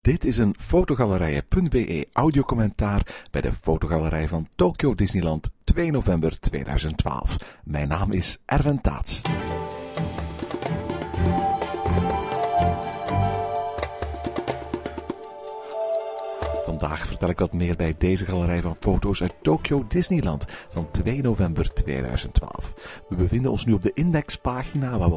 Dit is een Fotogalerije.be audiocommentaar bij de Fotogalerij van Tokyo Disneyland 2 november 2012. Mijn naam is Erwin Taats. Vandaag vertel ik wat meer bij deze galerij van foto's uit Tokyo Disneyland van 2 november 2012. We bevinden ons nu op de indexpagina waar we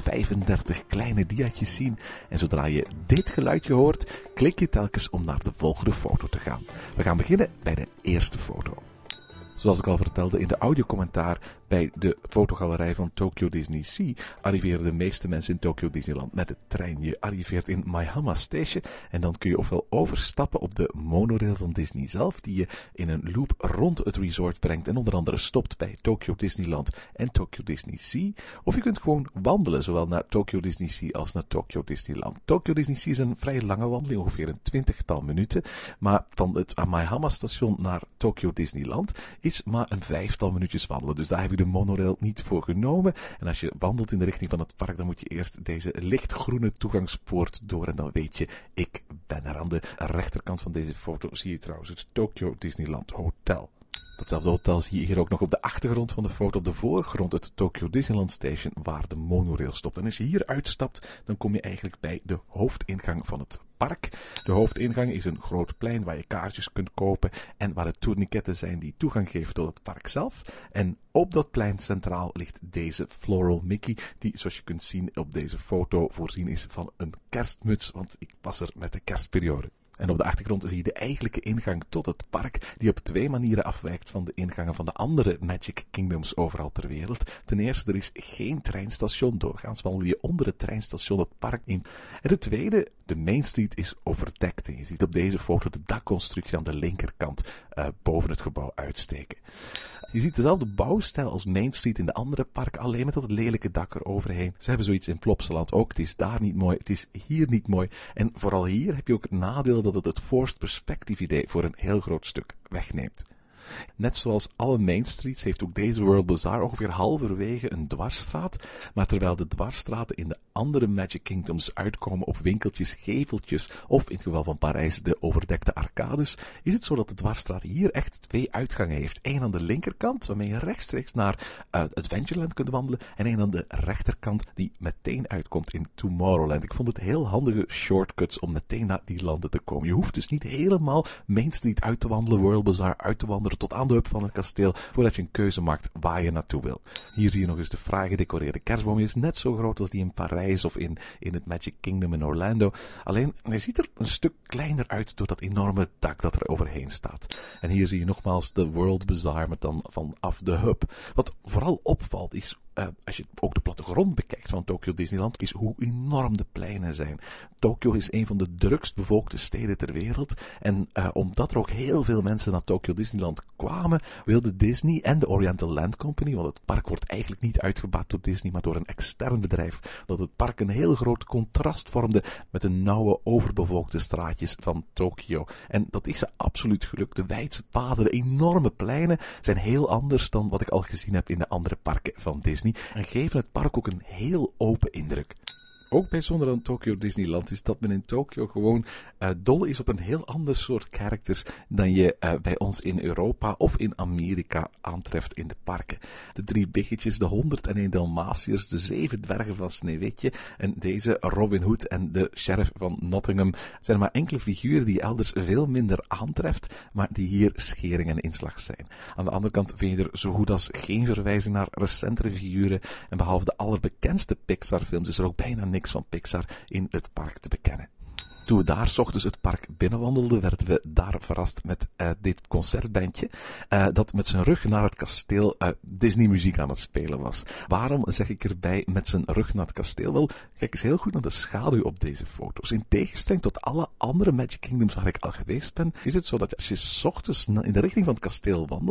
135 kleine diaatjes zien. En zodra je dit geluidje hoort, klik je telkens om naar de volgende foto te gaan. We gaan beginnen bij de eerste foto. Zoals ik al vertelde in de audiocommentaar, bij de fotogalerij van Tokyo Disney Sea arriveren de meeste mensen in Tokyo Disneyland met de trein. Je arriveert in Maihama Station en dan kun je ofwel overstappen op de monorail van Disney zelf, die je in een loop rond het resort brengt en onder andere stopt bij Tokyo Disneyland en Tokyo Disney Sea. Of je kunt gewoon wandelen, zowel naar Tokyo Disney Sea als naar Tokyo Disneyland. Tokyo Disney Sea is een vrij lange wandeling, ongeveer een 20-tal minuten, maar van het Maihama Station naar Tokyo Disneyland is maar een 5-tal minuutjes wandelen. Dus daar heb je de monorail niet voor genomen. En als je wandelt in de richting van het park, dan moet je eerst deze lichtgroene toegangspoort door. En dan weet je, ik ben er. Aan de rechterkant van deze foto zie je trouwens het Tokyo Disneyland Hotel. Datzelfde hotel zie je hier ook nog op de achtergrond van de foto. Op de voorgrond het Tokyo Disneyland Station waar de monorail stopt. En als je hier uitstapt, dan kom je eigenlijk bij de hoofdingang van het park. De hoofdingang is een groot plein waar je kaartjes kunt kopen en waar de tourniquetten zijn die toegang geven tot het park zelf. En op dat plein centraal ligt deze Floral Mickey, die zoals je kunt zien op deze foto voorzien is van een kerstmuts, want ik was er met de kerstperiode. En op de achtergrond zie je de eigenlijke ingang tot het park, die op 2 manieren afwijkt van de ingangen van de andere Magic Kingdoms overal ter wereld. Ten eerste, er is geen treinstation. Doorgaans wandel je onder het treinstation het park in. En ten tweede, de Main Street is overdekt. En je ziet op deze foto de dakconstructie aan de linkerkant boven het gebouw uitsteken. Je ziet dezelfde bouwstijl als Main Street in de andere parken, alleen met dat lelijke dak eroverheen. Ze hebben zoiets in Plopsaland ook. Het is daar niet mooi, het is hier niet mooi. En vooral hier heb je ook het nadeel dat het het forced perspective idee voor een heel groot stuk wegneemt. Net zoals alle Main Streets heeft ook deze World Bazaar ongeveer halverwege een dwarsstraat, maar terwijl de dwarsstraten in de andere Magic Kingdoms uitkomen op winkeltjes, geveltjes of in het geval van Parijs de overdekte arcades, is het zo dat de dwarsstraat hier echt 2 uitgangen heeft. Eén aan de linkerkant, waarmee je rechtstreeks naar Adventureland kunt wandelen, en één aan de rechterkant die meteen uitkomt in Tomorrowland. Ik vond het heel handige shortcuts om meteen naar die landen te komen. Je hoeft dus niet helemaal Main Street uit te wandelen, World Bazaar uit te wandelen, tot aan de hub van het kasteel, voordat je een keuze maakt waar je naartoe wil. Hier zie je nog eens de fraai gedecoreerde kerstboom. Die is net zo groot als die in Parijs of in het Magic Kingdom in Orlando. Alleen, hij ziet er een stuk kleiner uit door dat enorme dak dat er overheen staat. En hier zie je nogmaals de World Bazaar, maar dan vanaf de hub. Wat vooral opvalt is, als je ook de plattegrond bekijkt van Tokyo Disneyland, is hoe enorm de pleinen zijn. Tokyo is een van de drukst bevolkte steden ter wereld. En omdat er ook heel veel mensen naar Tokyo Disneyland kwamen, wilde Disney en de Oriental Land Company, want het park wordt eigenlijk niet uitgebaat door Disney, maar door een extern bedrijf, dat het park een heel groot contrast vormde met de nauwe, overbevolkte straatjes van Tokyo. En dat is ze absoluut gelukt. De wijdse paden, de enorme pleinen zijn heel anders dan wat ik al gezien heb in de andere parken van Disney. En geven het park ook een heel open indruk. Ook bijzonder aan Tokyo Disneyland is dat men in Tokyo gewoon dol is op een heel ander soort characters dan je bij ons in Europa of in Amerika aantreft in de parken. De 3 biggetjes, de 101 Dalmatiërs, de 7 dwergen van Sneeuwwitje en deze Robin Hood en de sheriff van Nottingham zijn maar enkele figuren die je elders veel minder aantreft, maar die hier schering en inslag zijn. Aan de andere kant vind je er zo goed als geen verwijzing naar recentere figuren en behalve de allerbekendste Pixar films is er ook bijna niks van Pixar in het park te bekennen. Toen we daar 's ochtends het park binnenwandelden, werden we daar verrast met dit concertbandje dat met zijn rug naar het kasteel Disney muziek aan het spelen was. Waarom zeg ik erbij met zijn rug naar het kasteel? Wel, kijk eens heel goed naar de schaduw op deze foto's. In tegenstelling tot alle andere Magic Kingdoms waar ik al geweest ben, is het zo dat als je 's ochtends in de richting van het kasteel wandelt,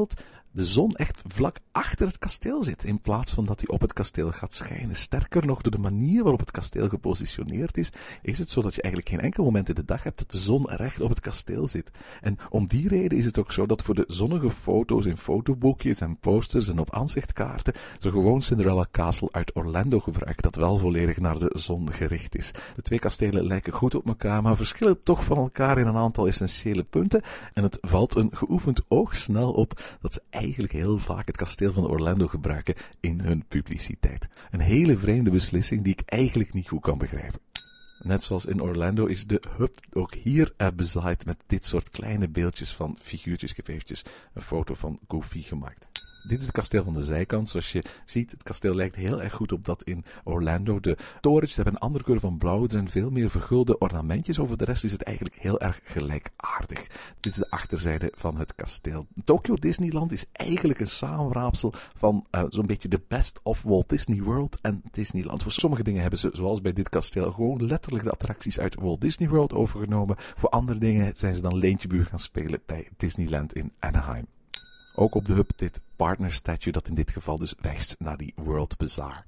de zon echt vlak achter het kasteel zit, in plaats van dat hij op het kasteel gaat schijnen. Sterker nog, door de manier waarop het kasteel gepositioneerd is het zo dat je eigenlijk geen enkel moment in de dag hebt dat de zon recht op het kasteel zit. En om die reden is het ook zo dat voor de zonnige foto's in fotoboekjes en posters en op aanzichtkaarten ze gewoon Cinderella Castle uit Orlando gebruiken, dat wel volledig naar de zon gericht is. De twee kastelen lijken goed op elkaar, maar verschillen toch van elkaar in een aantal essentiële punten. En het valt een geoefend oog snel op dat ze eigenlijk heel vaak het kasteel van Orlando gebruiken in hun publiciteit. Een hele vreemde beslissing die ik eigenlijk niet goed kan begrijpen. Net zoals in Orlando is de hub ook hier bezaaid met dit soort kleine beeldjes van figuurtjes. Ik heb eventjes een foto van Goofy gemaakt. Dit is het kasteel van de zijkant. Zoals je ziet, het kasteel lijkt heel erg goed op dat in Orlando. De torentjes hebben een andere kleur van blauw. Er zijn veel meer vergulde ornamentjes. Over de rest is het eigenlijk heel erg gelijkaardig. Dit is de achterzijde van het kasteel. Tokyo Disneyland is eigenlijk een samenraapsel van zo'n beetje de best of Walt Disney World en Disneyland. Voor sommige dingen hebben ze, zoals bij dit kasteel, gewoon letterlijk de attracties uit Walt Disney World overgenomen. Voor andere dingen zijn ze dan leentjebuur gaan spelen bij Disneyland in Anaheim. Ook op de hub dit partner statue dat in dit geval dus wijst naar die World Bazaar.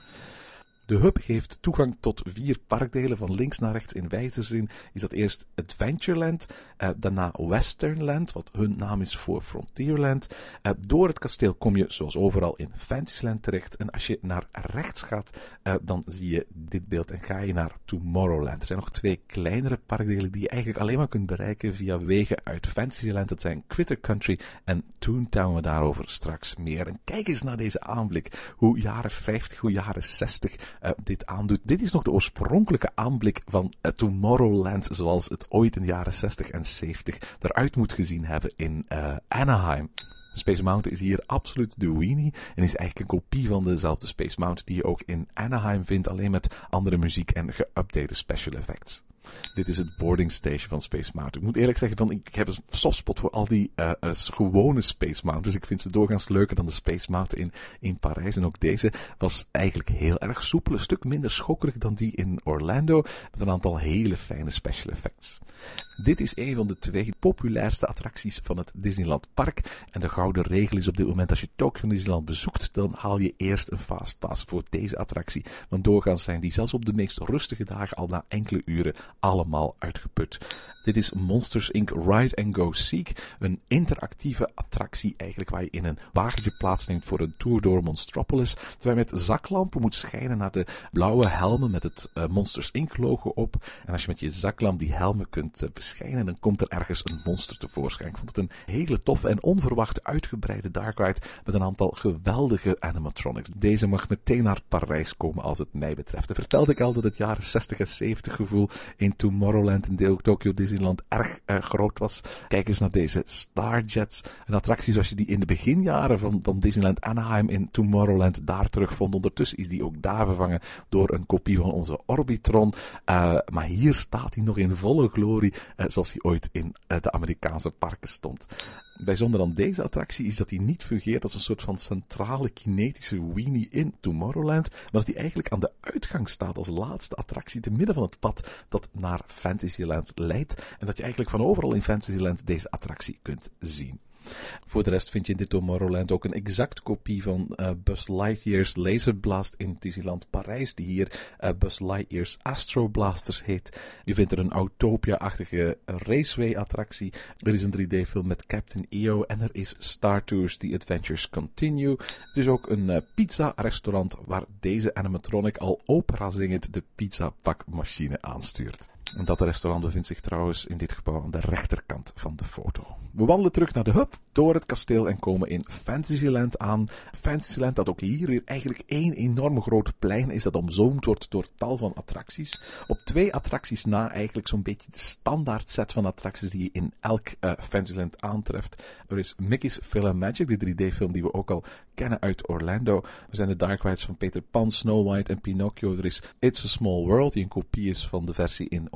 De hub geeft toegang tot 4 parkdelen van links naar rechts. In wijzerzin is dat eerst Adventureland, daarna Westernland, wat hun naam is voor Frontierland. Door het kasteel kom je zoals overal in Fantasyland terecht. En als je naar rechts gaat, dan zie je dit beeld en ga je naar Tomorrowland. Er zijn nog 2 kleinere parkdelen die je eigenlijk alleen maar kunt bereiken via wegen uit Fantasyland. Dat zijn Critter Country en Toontown, we daarover straks meer. En kijk eens naar deze aanblik, hoe jaren 50, hoe jaren 60 dit aandoet. Dit is nog de oorspronkelijke aanblik van Tomorrowland zoals het ooit in de jaren 60 en 70 eruit moet gezien hebben in Anaheim. Space Mountain is hier absoluut de weenie en is eigenlijk een kopie van dezelfde Space Mountain die je ook in Anaheim vindt, alleen met andere muziek en geüpdate special effects. Dit is het boarding station van Space Mountain. Ik moet eerlijk zeggen, ik heb een softspot voor al die gewone Space Mountains. Ik vind ze doorgaans leuker dan de Space Mountain in Parijs. En ook deze was eigenlijk heel erg soepel. Een stuk minder schokkerig dan die in Orlando. Met een aantal hele fijne special effects. Dit is een van de 2 populairste attracties van het Disneyland Park. En de gouden regel is op dit moment, als je Tokyo Disneyland bezoekt, dan haal je eerst een fastpass voor deze attractie. Want doorgaans zijn die zelfs op de meest rustige dagen al na enkele uren allemaal uitgeput. Dit is Monsters Inc. Ride and Go Seek. Een interactieve attractie eigenlijk waar je in een wagentje plaatsneemt voor een tour door Monstropolis. Terwijl je met zaklampen moet schijnen naar de blauwe helmen met het Monsters Inc. logo op. En als je met je zaklamp die helmen kunt beschijnen, dan komt er ergens een monster tevoorschijn. Ik vond het een hele toffe en onverwacht uitgebreide dark ride met een aantal geweldige animatronics. Deze mag meteen naar Parijs komen als het mij betreft. En vertelde ik al dat het jaren 60 en 70 gevoel in Tomorrowland en Tokyo Disneyland erg groot was. Kijk eens naar deze Starjets. Een attractie zoals je die in de beginjaren van Disneyland Anaheim in Tomorrowland daar terugvond. Ondertussen is die ook daar vervangen door een kopie van onze Orbitron. Maar hier staat hij nog in volle glorie zoals hij ooit in de Amerikaanse parken stond. Bijzonder aan deze attractie is dat hij niet fungeert als een soort van centrale kinetische weenie in Tomorrowland, maar dat hij eigenlijk aan de uitgang staat als laatste attractie te midden van het pad dat naar Fantasyland leidt en dat je eigenlijk van overal in Fantasyland deze attractie kunt zien. Voor de rest vind je in dit Tomorrowland ook een exact kopie van Buzz Lightyear's Laser Blast in Disneyland Parijs, die hier Buzz Lightyear's Astro Blasters heet. Je vindt er een Autopia-achtige Raceway-attractie. Er is een 3D-film met Captain EO en er is Star Tours The Adventures Continue. Er is ook een pizza-restaurant waar deze animatronic al opera zingend de pizzapakmachine aanstuurt. En dat restaurant bevindt zich trouwens in dit gebouw aan de rechterkant van de foto. We wandelen terug naar de hub, door het kasteel en komen in Fantasyland aan. Fantasyland dat ook hier weer eigenlijk één enorm groot plein is dat omzoomd wordt door tal van attracties. Op 2 attracties na eigenlijk zo'n beetje de standaard set van attracties die je in elk Fantasyland aantreft. Er is Mickey's PhilharMagic, de 3D-film die we ook al kennen uit Orlando. Er zijn de dark rides van Peter Pan, Snow White en Pinocchio. Er is It's a Small World, die een kopie is van de versie in Orlando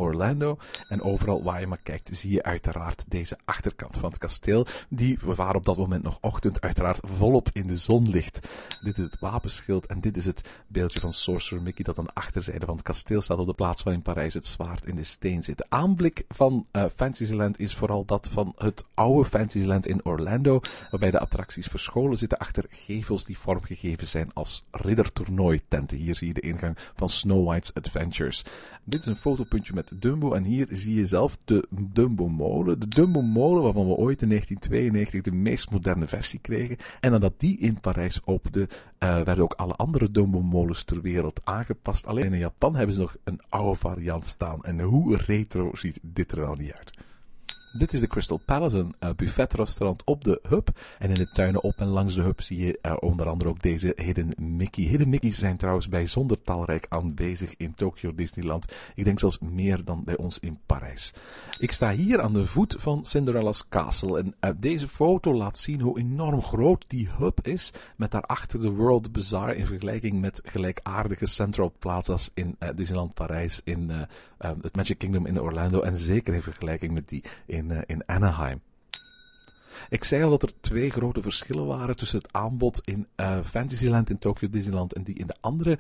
Orlando. En overal waar je maar kijkt zie je uiteraard deze achterkant van het kasteel, die waar op dat moment nog ochtend uiteraard volop in de zon ligt. Dit is het wapenschild en dit is het beeldje van Sorcerer Mickey dat aan de achterzijde van het kasteel staat op de plaats waar in Parijs het zwaard in de steen zit. De aanblik van Fantasyland is vooral dat van het oude Fantasyland in Orlando, waarbij de attracties verscholen zitten achter gevels die vormgegeven zijn als riddertoernooitenten. Hier zie je de ingang van Snow White's Adventures. Dit is een fotopuntje met Dumbo en hier zie je zelf de Dumbo molen. De Dumbo molen waarvan we ooit in 1992 de meest moderne versie kregen. En nadat die in Parijs opende, werden ook alle andere Dumbo molens ter wereld aangepast. Alleen in Japan hebben ze nog een oude variant staan. En hoe retro ziet dit er al niet uit. Dit is de Crystal Palace, een buffetrestaurant op de hub. En in de tuinen op en langs de hub zie je onder andere ook deze Hidden Mickey. Hidden Mickey's zijn trouwens bijzonder talrijk aanwezig in Tokyo Disneyland. Ik denk zelfs meer dan bij ons in Parijs. Ik sta hier aan de voet van Cinderella's Castle. En deze foto laat zien hoe enorm groot die hub is. Met daarachter de World Bazaar in vergelijking met gelijkaardige Central Plazas in Disneyland Parijs, in het Magic Kingdom in Orlando. En zeker in vergelijking met die in Anaheim. Ik zei al dat er 2 grote verschillen waren tussen het aanbod in Fantasyland in Tokyo Disneyland en die in de andere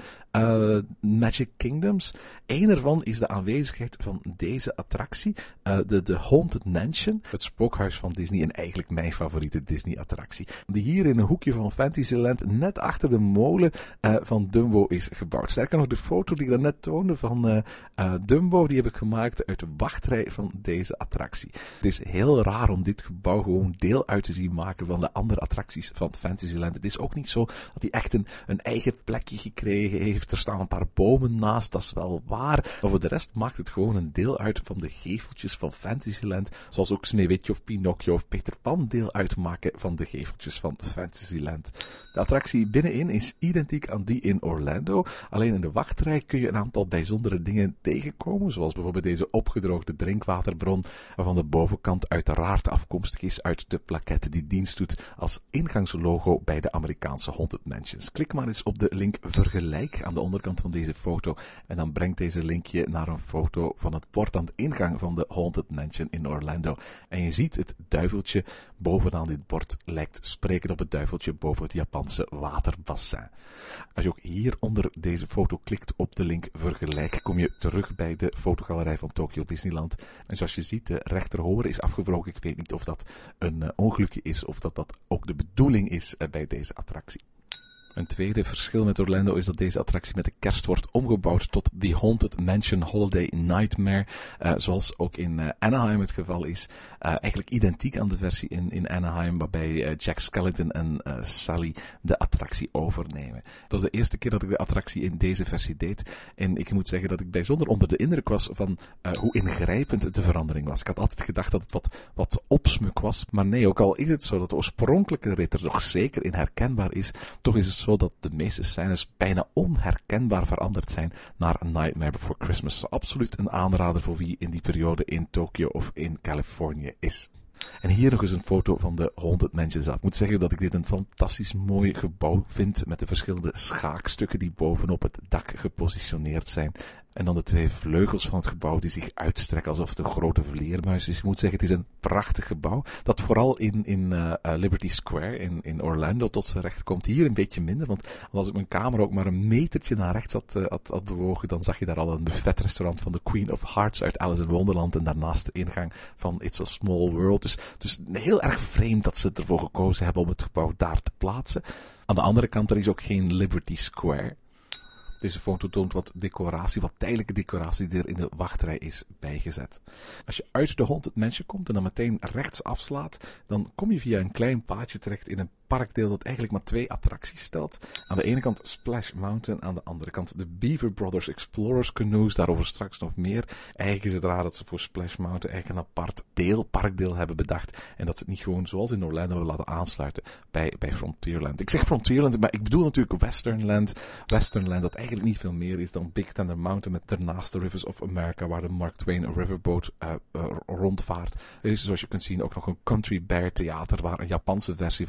Magic Kingdoms. Eén ervan is de aanwezigheid van deze attractie, de Haunted Mansion, het spookhuis van Disney en eigenlijk mijn favoriete Disney attractie. Die hier in een hoekje van Fantasyland net achter de molen van Dumbo is gebouwd. Sterker nog, de foto die ik daarnet toonde van Dumbo, die heb ik gemaakt uit de wachtrij van deze attractie. Het is heel raar om dit gebouw gewoon deel uit te zien maken van de andere attracties van Fantasyland. Het is ook niet zo dat hij echt een eigen plekje gekregen heeft. Er staan een paar bomen naast, dat is wel waar. Maar voor de rest maakt het gewoon een deel uit van de geveltjes van Fantasyland. Zoals ook Sneeuwwitje of Pinocchio of Peter Pan deel uitmaken van de geveltjes van Fantasyland. De attractie binnenin is identiek aan die in Orlando. Alleen in de wachtrij kun je een aantal bijzondere dingen tegenkomen. Zoals bijvoorbeeld deze opgedroogde drinkwaterbron, waarvan de bovenkant uiteraard afkomstig is uit de plaquette die dienst doet als ingangslogo bij de Amerikaanse Haunted Mansions. Klik maar eens op de link vergelijk aan de onderkant van deze foto en dan brengt deze linkje naar een foto van het bord aan de ingang van de Haunted Mansion in Orlando. En je ziet het duiveltje bovenaan dit bord lijkt sprekend op het duiveltje boven het Japanse waterbassin. Als je ook hier onder deze foto klikt op de link vergelijk, kom je terug bij de fotogalerij van Tokyo Disneyland. En zoals je ziet, de rechterhoor is afgebroken. Ik weet niet of dat een ongelukje is of dat ook de bedoeling is bij deze attractie. Een tweede verschil met Orlando is dat deze attractie met de kerst wordt omgebouwd tot The Haunted Mansion Holiday Nightmare. Zoals ook in Anaheim het geval is. Eigenlijk identiek aan de versie in Anaheim, waarbij Jack Skellington en Sally de attractie overnemen. Het was de eerste keer dat ik de attractie in deze versie deed. En ik moet zeggen dat ik bijzonder onder de indruk was van hoe ingrijpend de verandering was. Ik had altijd gedacht dat het wat opsmuk was. Maar nee, ook al is het zo dat de oorspronkelijke rit er nog zeker in herkenbaar is, toch is het zo dat de meeste scènes bijna onherkenbaar veranderd zijn naar A Nightmare Before Christmas. Absoluut een aanrader voor wie in die periode in Tokyo of in Californië is. En hier nog eens een foto van de Haunted Mansion zat. Ik moet zeggen dat ik dit een fantastisch mooi gebouw vind met de verschillende schaakstukken die bovenop het dak gepositioneerd zijn. En dan de 2 vleugels van het gebouw die zich uitstrekken alsof het een grote vleermuis is. Ik moet zeggen, het is een prachtig gebouw dat vooral in Liberty Square in Orlando tot zijn recht komt. Hier een beetje minder, want als ik mijn camera ook maar een metertje naar rechts had bewogen, dan zag je daar al een buffetrestaurant van de Queen of Hearts uit Alice in Wonderland en daarnaast de ingang van It's a Small World. Dus heel erg vreemd dat ze ervoor gekozen hebben om het gebouw daar te plaatsen. Aan de andere kant, er is ook geen Liberty Square. Deze foto toont wat decoratie, wat tijdelijke decoratie die er in de wachtrij is bijgezet. Als je uit de Haunted Mansion komt en dan meteen rechts afslaat, dan kom je via een klein paadje terecht in een parkdeel dat eigenlijk maar 2 attracties stelt. Aan de ene kant Splash Mountain, aan de andere kant de Beaver Brothers Explorers Canoes, daarover straks nog meer. Eigenlijk is het raar dat ze voor Splash Mountain eigenlijk een apart parkdeel hebben bedacht en dat ze het niet gewoon zoals in Orlando laten aansluiten bij Frontierland. Ik zeg Frontierland, maar ik bedoel natuurlijk Westernland dat eigenlijk niet veel meer is dan Big Thunder Mountain met daarnaast de Rivers of America waar de Mark Twain Riverboat rondvaart. Er is zoals je kunt zien ook nog een Country Bear Theater waar een Japanse versie van de animatronic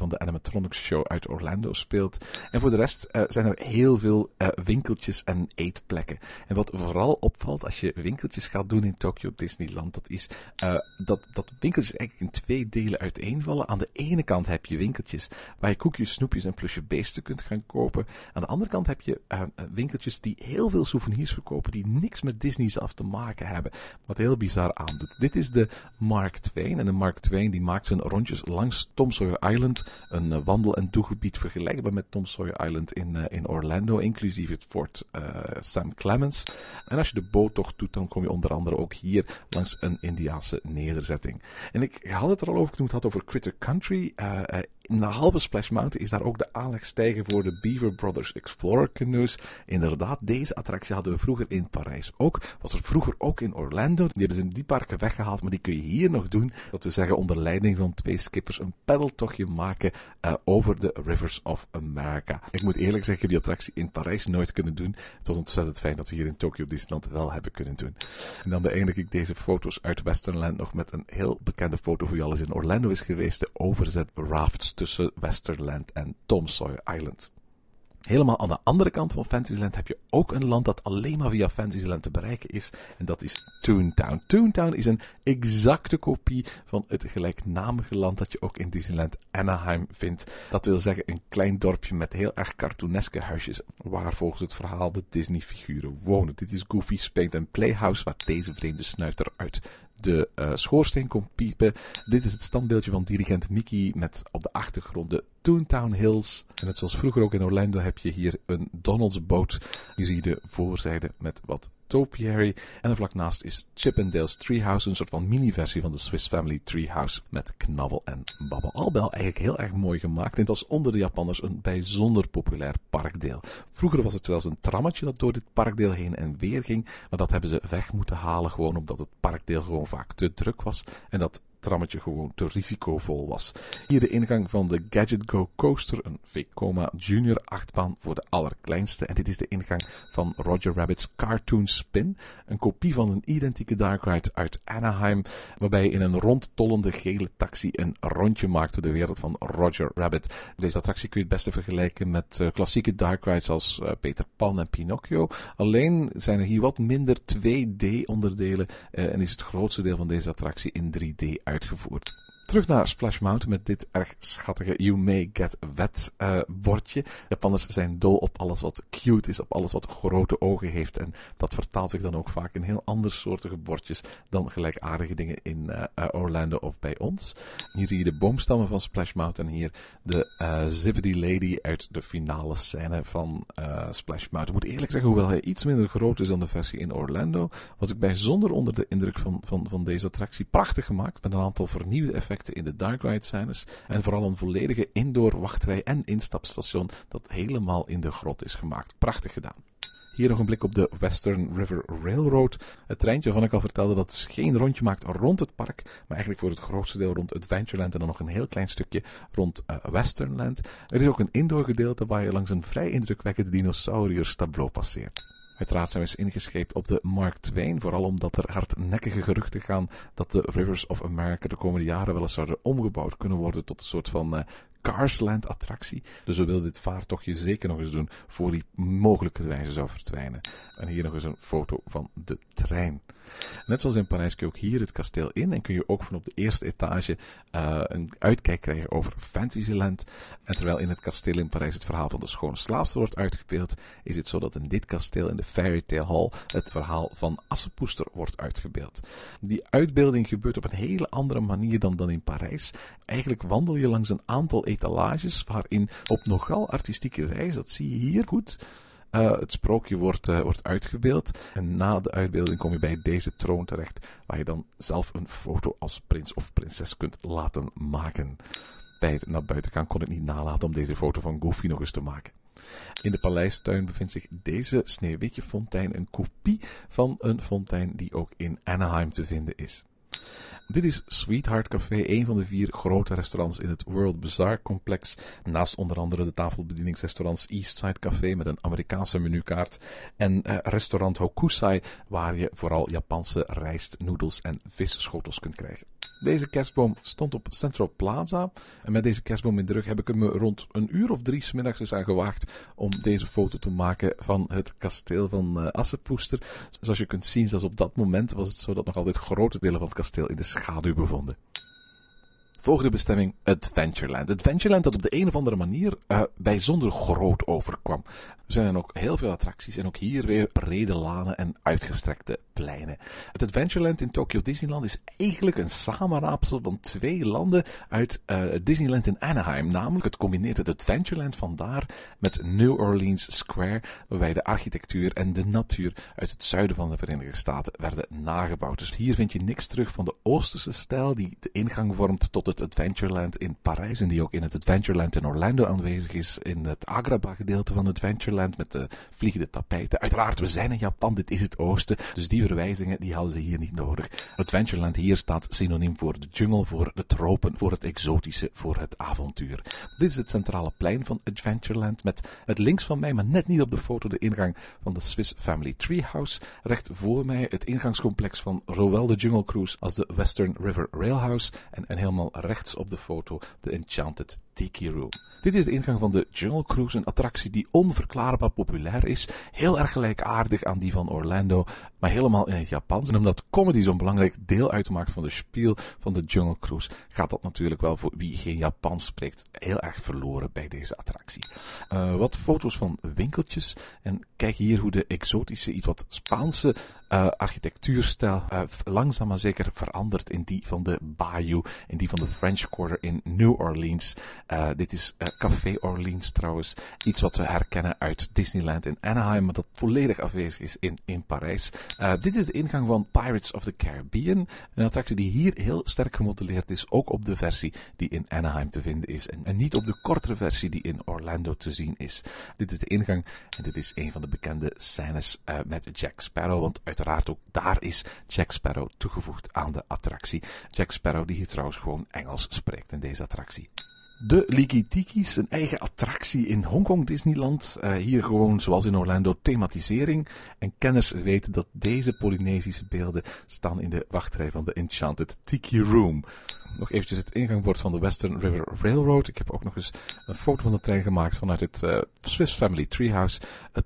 animatronics show uit Orlando speelt. En voor de rest zijn er heel veel winkeltjes en eetplekken. En wat vooral opvalt als je winkeltjes gaat doen in Tokyo Disneyland, dat is dat winkeltjes eigenlijk in 2 delen uiteenvallen. Aan de ene kant heb je winkeltjes waar je koekjes, snoepjes en plusje beesten kunt gaan kopen. Aan de andere kant heb je winkeltjes die heel veel souvenirs verkopen die niks met Disney zelf te maken hebben. Wat heel bizar aandoet. Dit is de Mark Twain. En de Mark Twain die maakt zijn rondjes langs Tom Sawyer Island. Een wandel- en doegebied vergelijkbaar met Tom Sawyer Island in Orlando. Inclusief het Fort Sam Clements. En als je de boottocht doet, dan kom je onder andere ook hier langs een Indiaanse nederzetting. En ik had het er al over, toen ik het had over Critter Country. In de halve Splash Mountain is daar ook de aanlegstijger voor de Beaver Brothers Explorer canoes. Inderdaad, deze attractie hadden we vroeger in Parijs ook. Was er vroeger ook in Orlando. Die hebben ze in die parken weggehaald, maar die kun je hier nog doen. Dat we zeggen, onder leiding van 2 skippers een peddeltochtje maken over de Rivers of America. Ik moet eerlijk zeggen, ik heb die attractie in Parijs nooit kunnen doen. Het was ontzettend fijn dat we hier in Tokyo Disneyland wel hebben kunnen doen. En dan beëindig ik deze foto's uit Westernland nog met een heel bekende foto voor wie alles in Orlando is geweest. De overzet rafts tussen Westernland en Tom Sawyer Island. Helemaal aan de andere kant van Fantasyland heb je ook een land dat alleen maar via Fantasyland te bereiken is. En dat is Toontown. Toontown is een exacte kopie van het gelijknamige land dat je ook in Disneyland Anaheim vindt. Dat wil zeggen een klein dorpje met heel erg cartooneske huisjes waar volgens het verhaal de Disney-figuren wonen. Dit is Goofy's Paint and Playhouse waar deze vreemde snuiter uit de schoorsteen komt piepen. Dit is het standbeeldje van dirigent Mickey met op de achtergrond de Toontown Hills. En net zoals vroeger ook in Orlando heb je hier een Donald's boot. Hier zie je de voorzijde met wat topiary. En er vlak naast is Chip 'n Dale's Treehouse, een soort van mini-versie van de Swiss Family Treehouse met knabbel en babbel. Al bij al eigenlijk heel erg mooi gemaakt. En het was onder de Japanners een bijzonder populair parkdeel. Vroeger was het zelfs een trammetje dat door dit parkdeel heen en weer ging, maar dat hebben ze weg moeten halen gewoon omdat het parkdeel gewoon vaak te druk was en dat trammetje gewoon te risicovol was. Hier de ingang van de Gadget Go Coaster, een Vekoma Junior achtbaan voor de allerkleinste. En dit is de ingang van Roger Rabbit's Cartoon Spin, een kopie van een identieke dark ride uit Anaheim, waarbij je in een rondtollende gele taxi een rondje maakt door de wereld van Roger Rabbit. Deze attractie kun je het beste vergelijken met klassieke dark rides als Peter Pan en Pinocchio. Alleen zijn er hier wat minder 2D-onderdelen en is het grootste deel van deze attractie in 3D uitgevoerd. Terug naar Splash Mountain met dit erg schattige You May Get Wet bordje. Japanners zijn dol op alles wat cute is, op alles wat grote ogen heeft. En dat vertaalt zich dan ook vaak in heel andersoortige bordjes dan gelijkaardige dingen in Orlando of bij ons. Hier zie je de boomstammen van Splash Mountain. Hier de Zippity Lady uit de finale scène van Splash Mountain. Ik moet eerlijk zeggen, hoewel hij iets minder groot is dan de versie in Orlando, was ik bijzonder onder de indruk van deze attractie. Prachtig gemaakt, met een aantal vernieuwde effecten in de dark ride scènes en vooral een volledige indoor wachtrij en instapstation dat helemaal in de grot is gemaakt. Prachtig gedaan. Hier nog een blik op de Western River Railroad. Het treintje waarvan ik al vertelde dat dus geen rondje maakt rond het park, maar eigenlijk voor het grootste deel rond Adventureland en dan nog een heel klein stukje rond Westernland. Er is ook een indoor gedeelte waar je langs een vrij indrukwekkend dinosauriërs-tableau passeert. Uiteraard zijn we eens ingescheept op de Mark Twain, vooral omdat er hardnekkige geruchten gaan dat de Rivers of America de komende jaren wel eens zouden omgebouwd kunnen worden tot een soort van Carsland attractie. Dus we willen dit vaartochtje zeker nog eens doen voor die mogelijkerwijze zou verdwijnen. En hier nog eens een foto van de trein. Net zoals in Parijs kun je ook hier het kasteel in en kun je ook van op de eerste etage een uitkijk krijgen over Fantasyland. En terwijl in het kasteel in Parijs het verhaal van de schone slaapster wordt uitgebeeld, is het zo dat in dit kasteel, in de Fairy Tale Hall, het verhaal van Assepoester wordt uitgebeeld. Die uitbeelding gebeurt op een hele andere manier dan in Parijs. Eigenlijk wandel je langs een aantal etalages waarin op nogal artistieke wijze, dat zie je hier goed, het sprookje wordt uitgebeeld. En na de uitbeelding kom je bij deze troon terecht, waar je dan zelf een foto als prins of prinses kunt laten maken. Bij het naar buiten gaan kon ik niet nalaten om deze foto van Goofy nog eens te maken. In de paleistuin bevindt zich deze Sneeuwwitje fontein, een kopie van een fontein die ook in Anaheim te vinden is. Dit is Sweetheart Café, een van de 4 grote restaurants in het World Bazaar complex. Naast onder andere de tafelbedieningsrestaurants Eastside Café met een Amerikaanse menukaart en restaurant Hokusai, waar je vooral Japanse rijst, noedels en visschotels kunt krijgen. Deze kerstboom stond op Central Plaza. En met deze kerstboom in de rug heb ik er me rond 1 uur of 3 's middags eens aan gewaagd om deze foto te maken van het kasteel van Assepoester. Zoals je kunt zien, zelfs op dat moment was het zo dat nog altijd grote delen van het kasteel in de schaduw bevonden. Volgende bestemming, Adventureland. Adventureland dat op de een of andere manier bijzonder groot overkwam. Er zijn dan ook heel veel attracties en ook hier weer brede lanen en uitgestrekte pleinen. Het Adventureland in Tokyo Disneyland is eigenlijk een samenraapsel van 2 landen uit Disneyland in Anaheim. Namelijk het combineert het Adventureland vandaar met New Orleans Square, waarbij de architectuur en de natuur uit het zuiden van de Verenigde Staten werden nagebouwd. Dus hier vind je niks terug van de Oosterse stijl die de ingang vormt tot het Adventureland in Parijs en die ook in het Adventureland in Orlando aanwezig is, in het Agrabah gedeelte van Adventureland met de vliegende tapijten. Uiteraard, we zijn in Japan, dit is het oosten, dus die verwijzingen die hadden ze hier niet nodig. Adventureland hier staat synoniem voor de jungle, voor de tropen, voor het exotische, voor het avontuur. Dit is het centrale plein van Adventureland met het links van mij, maar net niet op de foto, de ingang van de Swiss Family Treehouse. Recht voor mij het ingangscomplex van zowel de Jungle Cruise als de Western River Railhouse en helemaal rechts op de foto de Enchanted Tiki Room. Dit is de ingang van de Jungle Cruise, een attractie die onverklaarbaar populair is. Heel erg gelijkaardig aan die van Orlando, maar helemaal in het Japans. En omdat comedy zo'n belangrijk deel uitmaakt van de spiel van de Jungle Cruise, gaat dat natuurlijk wel voor wie geen Japans spreekt heel erg verloren bij deze attractie. Wat foto's van winkeltjes. En kijk hier hoe de exotische, iets wat Spaanse architectuurstijl langzaam maar zeker verandert in die van de Bayou, in die van de French Quarter in New Orleans. Dit is Café Orleans trouwens. Iets wat we herkennen uit Disneyland in Anaheim, maar dat volledig afwezig is in Parijs. Dit is de ingang van Pirates of the Caribbean. Een attractie die hier heel sterk gemodelleerd is, ook op de versie die in Anaheim te vinden is. En niet op de kortere versie die in Orlando te zien is. Dit is de ingang en dit is een van de bekende scènes met Jack Sparrow, want uiteraard ook daar is Jack Sparrow toegevoegd aan de attractie. Jack Sparrow die hier trouwens gewoon Engels spreekt in deze attractie. De Likitiki's, een eigen attractie in Hongkong Disneyland. Hier gewoon, zoals in Orlando, thematisering. En kenners weten dat deze Polynesische beelden staan in de wachtrij van de Enchanted Tiki Room. Nog eventjes het ingangbord van de Western River Railroad. Ik heb ook nog eens een foto van de trein gemaakt vanuit het Swiss Family Treehouse.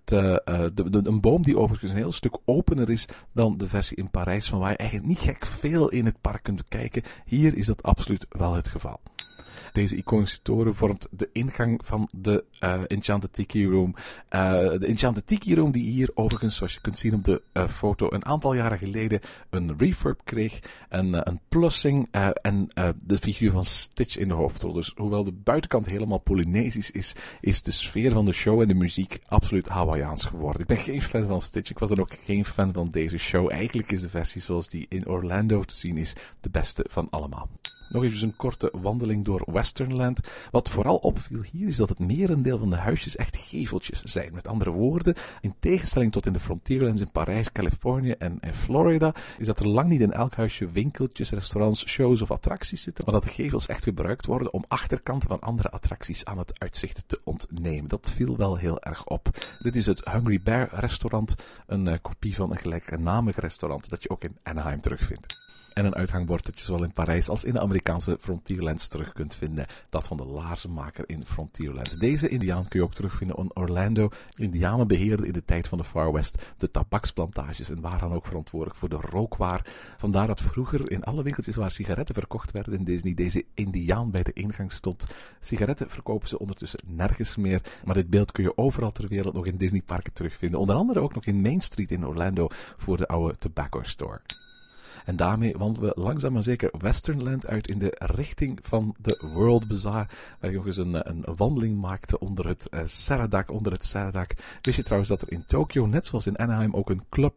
Een boom die overigens een heel stuk opener is dan de versie in Parijs, van waar je eigenlijk niet gek veel in het park kunt kijken. Hier is dat absoluut wel het geval. Deze iconische toren vormt de ingang van de Enchanted Tiki Room. De Enchanted Tiki Room die hier overigens, zoals je kunt zien op de foto, een aantal jaren geleden een refurb kreeg. Een plussing en de figuur van Stitch in de hoofdrol. Dus hoewel de buitenkant helemaal Polynesisch is de sfeer van de show en de muziek absoluut Hawaiiaans geworden. Ik ben geen fan van Stitch. Ik was dan ook geen fan van deze show. Eigenlijk is de versie zoals die in Orlando te zien is de beste van allemaal. Nog even een korte wandeling door Westernland. Wat vooral opviel hier is dat het merendeel van de huisjes echt geveltjes zijn. Met andere woorden, in tegenstelling tot in de Frontierlands in Parijs, Californië en Florida, is dat er lang niet in elk huisje winkeltjes, restaurants, shows of attracties zitten, maar dat de gevels echt gebruikt worden om achterkanten van andere attracties aan het uitzicht te ontnemen. Dat viel wel heel erg op. Dit is het Hungry Bear restaurant, een kopie van een gelijknamig restaurant dat je ook in Anaheim terugvindt. En een uithangbord dat je zowel in Parijs als in de Amerikaanse Frontierlands terug kunt vinden. Dat van de laarzenmaker in Frontierlands. Deze Indiaan kun je ook terugvinden in Orlando. Indianen beheerden in de tijd van de Far West de tabaksplantages en waren dan ook verantwoordelijk voor de rookwaar. Vandaar dat vroeger in alle winkeltjes waar sigaretten verkocht werden in Disney deze Indiaan bij de ingang stond. Sigaretten verkopen ze ondertussen nergens meer. Maar dit beeld kun je overal ter wereld nog in Disneyparken terugvinden. Onder andere ook nog in Main Street in Orlando voor de oude Tobacco Store. En daarmee wandelen we langzaam maar zeker Westernland uit in de richting van de World Bazaar, waar je nog eens een wandeling maakte onder het serradak. Wist je trouwens dat er in Tokio, net zoals in Anaheim, ook een Club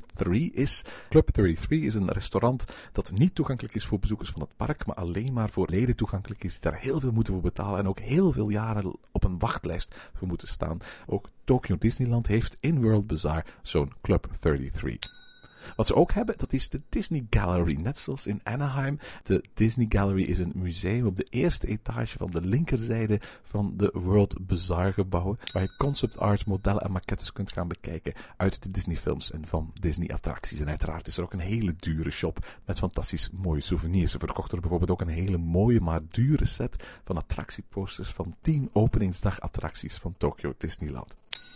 33 is? Club 33 is een restaurant dat niet toegankelijk is voor bezoekers van het park, maar alleen maar voor leden toegankelijk is, die daar heel veel moeten voor betalen en ook heel veel jaren op een wachtlijst voor moeten staan. Ook Tokyo Disneyland heeft in World Bazaar zo'n Club 33. Wat ze ook hebben, dat is de Disney Gallery. Net zoals in Anaheim. De Disney Gallery is een museum op de eerste etage van de linkerzijde van de World Bazaar gebouwen, waar je concept art, modellen en maquettes kunt gaan bekijken uit de Disney films en van Disney attracties. En uiteraard is er ook een hele dure shop met fantastisch mooie souvenirs. Ze verkochten er bijvoorbeeld ook een hele mooie, maar dure set van attractieposters van 10 openingsdag attracties van Tokyo Disneyland.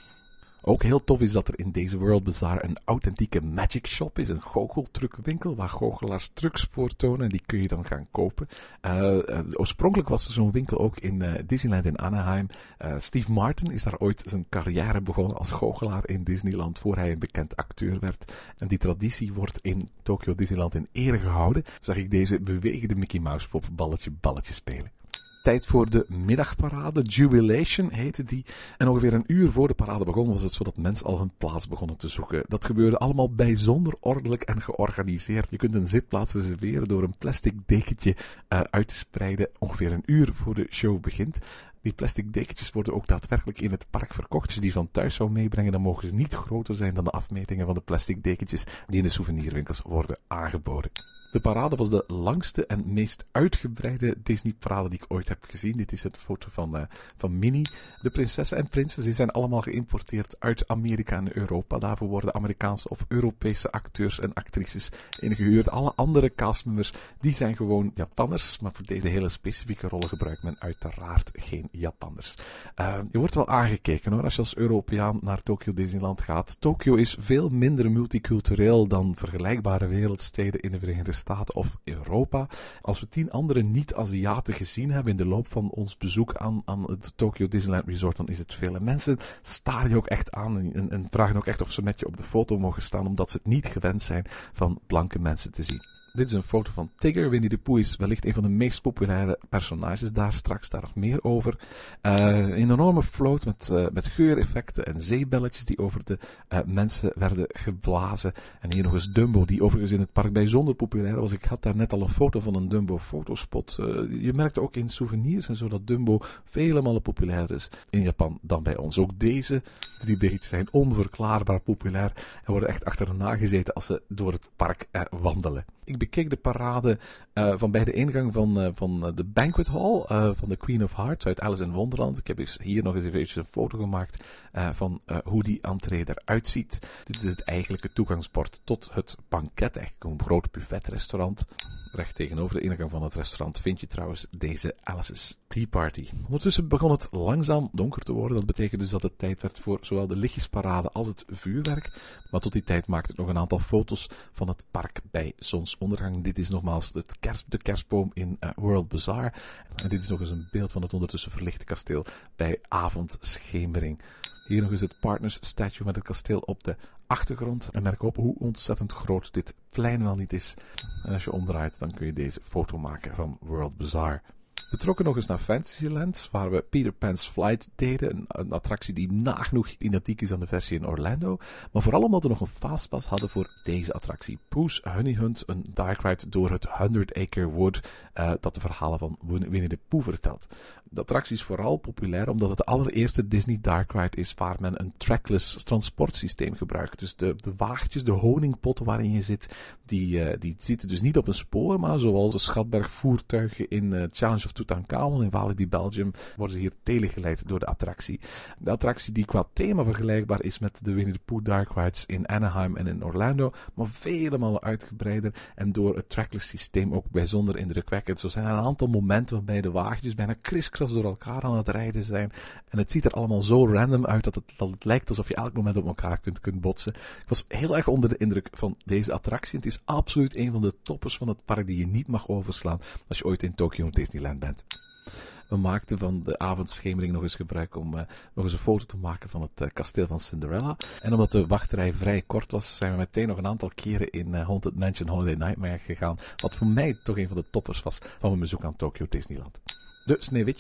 Ook heel tof is dat er in deze World Bazaar een authentieke magic shop is. Een goocheltruckwinkel waar goochelaars trucs voortonen. En die kun je dan gaan kopen. Oorspronkelijk was er zo'n winkel ook in Disneyland in Anaheim. Steve Martin is daar ooit zijn carrière begonnen als goochelaar in Disneyland. Voor hij een bekend acteur werd. En die traditie wordt in Tokyo Disneyland in ere gehouden. Zag ik deze bewegende Mickey Mouse pop balletje spelen. Tijd voor de middagparade. Jubilation heette die. En ongeveer een uur voor de parade begon was het zo dat mensen al hun plaats begonnen te zoeken. Dat gebeurde allemaal bijzonder ordelijk en georganiseerd. Je kunt een zitplaats reserveren door een plastic dekentje uit te spreiden ongeveer een uur voor de show begint. Die plastic dekentjes worden ook daadwerkelijk in het park verkocht. Als je die van thuis zou meebrengen, dan mogen ze niet groter zijn dan de afmetingen van de plastic dekentjes die in de souvenirwinkels worden aangeboden. De parade was de langste en meest uitgebreide Disney-parade die ik ooit heb gezien. Dit is een foto van Minnie. De prinsessen en prinsen die zijn allemaal geïmporteerd uit Amerika en Europa. Daarvoor worden Amerikaanse of Europese acteurs en actrices ingehuurd. Alle andere castmembers die zijn gewoon Japanners. Maar voor deze hele specifieke rollen gebruikt men uiteraard geen Japanners. Je wordt wel aangekeken hoor, als je als Europeaan naar Tokyo Disneyland gaat. Tokyo is veel minder multicultureel dan vergelijkbare wereldsteden in de Verenigde Staten of Europa. Als we 10 andere niet-Aziaten gezien hebben in de loop van ons bezoek aan het Tokyo Disneyland Resort, dan is het veel. En mensen staren je ook echt aan en vragen ook echt of ze met je op de foto mogen staan, omdat ze het niet gewend zijn van blanke mensen te zien. Dit is een foto van Tigger. Winnie de Pooh is wellicht een van de meest populaire personages daar. Straks daar nog meer over. Een enorme float met geureffecten en zeebelletjes die over de mensen werden geblazen. En hier nog eens Dumbo, die overigens in het park bijzonder populair was. Ik had daar net al een foto van een Dumbo fotospot. Je merkte ook in souvenirs en zo dat Dumbo vele malen populairder is in Japan dan bij ons. Ook deze 3 beetjes zijn onverklaarbaar populair en worden echt achterna gezeten als ze door het park wandelen. Ik bekeek de parade van bij de ingang van de banquet hall van de Queen of Hearts uit Alice in Wonderland. Ik heb dus hier nog eens even een foto gemaakt van hoe die entree eruit ziet. Dit is het eigenlijke toegangsbord tot het banket, eigenlijk een groot buffetrestaurant. Recht tegenover de ingang van het restaurant vind je trouwens deze Alice's Tea Party. Ondertussen begon het langzaam donker te worden. Dat betekent dus dat het tijd werd voor zowel de lichtjesparade als het vuurwerk. Maar tot die tijd maakte ik nog een aantal foto's van het park bij zonsondergang. Dit is nogmaals de kerstboom in World Bazaar. En dit is nog eens een beeld van het ondertussen verlichte kasteel bij avondschemering. Hier nog eens het Partners Statue met het kasteel op de achtergrond. En merk op hoe ontzettend groot dit plein wel niet is. En als je omdraait, dan kun je deze foto maken van World Bazaar. We trokken nog eens naar Fantasyland, waar we Peter Pan's Flight deden. Een attractie die nagenoeg identiek is aan de versie in Orlando. Maar vooral omdat we nog een fastpass hadden voor deze attractie. Pooh's Honey Hunt, een dark ride door het 100 Acre Wood, dat de verhalen van Winnie the Pooh vertelt. De attractie is vooral populair omdat het de allereerste Disney dark ride is waar men een trackless transportsysteem gebruikt. Dus de wagentjes, de honingpotten waarin je zit, die zitten dus niet op een spoor, maar zoals de schatbergvoertuigen in Challenge of Tutankhamon in Walibi, Belgium, worden ze hier telegeleid door de attractie. De attractie die qua thema vergelijkbaar is met de Winnie the Pooh dark rides in Anaheim en in Orlando, maar vele malen uitgebreider en door het trackless systeem ook bijzonder indrukwekkend. Zo zijn er een aantal momenten waarbij de wagentjes bijna kriskras door elkaar aan het rijden zijn. En het ziet er allemaal zo random uit dat het lijkt alsof je elk moment op elkaar kunt botsen. Ik was heel erg onder de indruk van deze attractie. Het is absoluut een van de toppers van het park die je niet mag overslaan als je ooit in Tokyo Disneyland bent. We maakten van de avondschemering nog eens gebruik om nog eens een foto te maken van het kasteel van Cinderella. En omdat de wachtrij vrij kort was, zijn we meteen nog een aantal keren in Haunted Mansion Holiday Nightmare gegaan. Wat voor mij toch een van de toppers was van mijn bezoek aan Tokyo Disneyland. De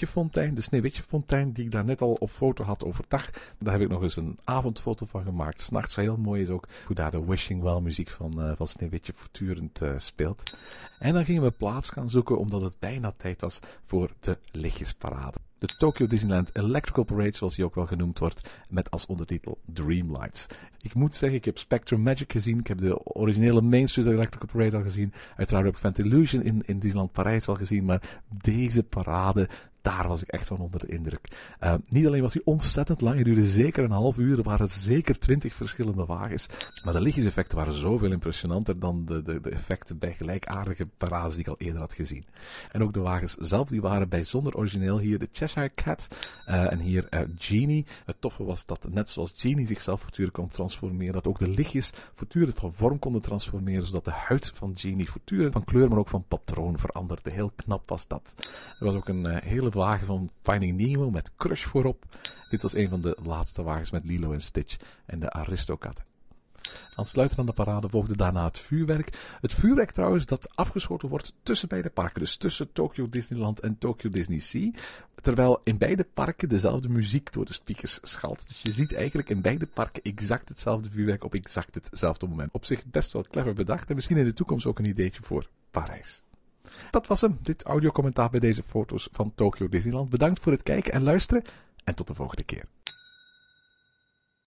Sneeuwwitje-fontein die ik daar net al op foto had overdag. Daar heb ik nog eens een avondfoto van gemaakt. 's Nachts heel mooi is ook hoe daar de Wishing Well muziek van Sneeuwwitje voortdurend speelt. En dan gingen we plaats gaan zoeken omdat het bijna tijd was voor de lichtjesparade. De Tokyo Disneyland Electrical Parade, zoals die ook wel genoemd wordt, met als ondertitel Dreamlights. Ik moet zeggen, ik heb Spectrum Magic gezien, ik heb de originele Main Street Electrical Parade al gezien, uiteraard heb ik Fantaillusion in Disneyland Parijs al gezien, maar deze parade, daar was ik echt van onder de indruk. Niet alleen was hij ontzettend lang, het duurde zeker een half uur, er waren zeker 20 verschillende wagens, maar de lichtjeseffecten waren zoveel impressionanter dan de effecten bij gelijkaardige parades die ik al eerder had gezien. En ook de wagens zelf, die waren bijzonder origineel. Hier de Cheshire Cat en hier Genie. Het toffe was dat net zoals Genie zichzelf voortdurend kon transformeren, dat ook de lichtjes voortdurend van vorm konden transformeren, zodat de huid van Genie voortdurend van kleur, maar ook van patroon veranderde. Heel knap was dat. Er was ook een hele wagen van Finding Nemo met Crush voorop. Dit was een van de laatste wagens met Lilo en Stitch en de Aristocat. Aansluitend aan de parade volgde daarna het vuurwerk. Het vuurwerk trouwens dat afgeschoten wordt tussen beide parken. Dus tussen Tokyo Disneyland en Tokyo Disney Sea. Terwijl in beide parken dezelfde muziek door de speakers schalt. Dus je ziet eigenlijk in beide parken exact hetzelfde vuurwerk op exact hetzelfde moment. Op zich best wel clever bedacht en misschien in de toekomst ook een ideetje voor Parijs. Dat was hem, dit audiocommentaar bij deze foto's van Tokyo Disneyland. Bedankt voor het kijken en luisteren en tot de volgende keer.